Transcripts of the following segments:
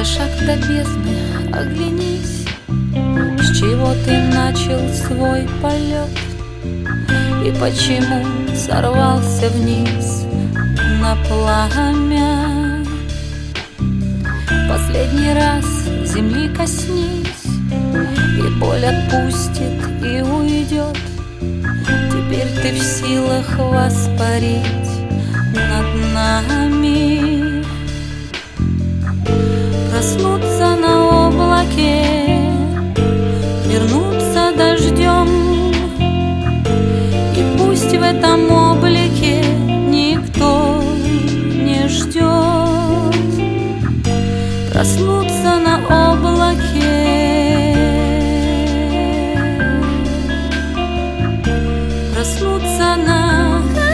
За шаг до бездны оглянись, с чего ты начал свой полет, и почему сорвался вниз на пламя. Последний раз земли коснись, и боль отпустит и уйдет. Теперь ты в силах воспарить над нами, проснуться на облаке, вернуться дождем. И пусть в этом облике никто не ждет, проснуться на облаке, проснуться на облаке.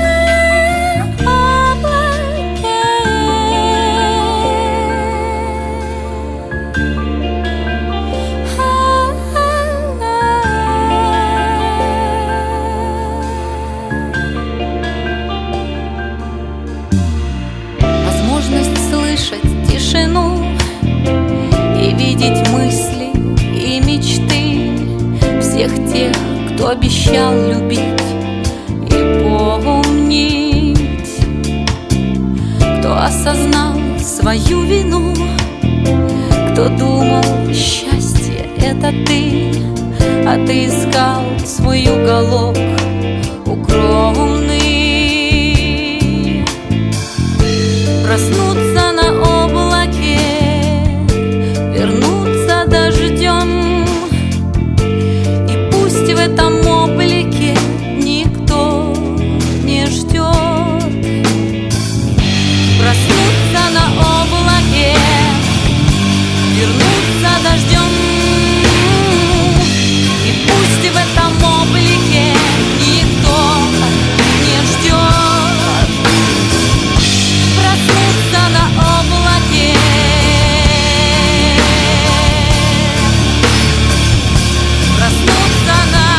Возможность слышать тишину и видеть мысли и мечты всех тех, кто обещал любить и помнить, кто осознал свою вину, кто думал, счастье — это ты, а ты искал свой уголок укромный. Проснуться на облаке, вернуться дождем, и пусть в этом облике никто не ждет, проснуться на облаке, вернуться дождем, и пусть в этом облике никто не ждет, проснуться на облаке, проснуться на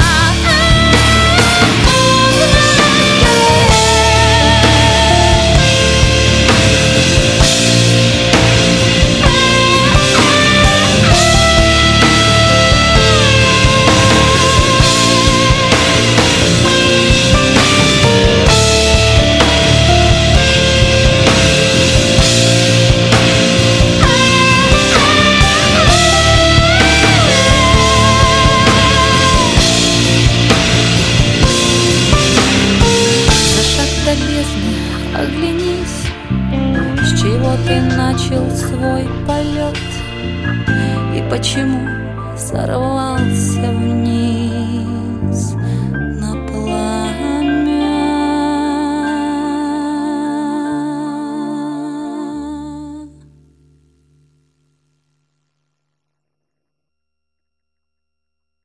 оглянись, с чего ты начал свой полет, и почему сорвался вниз.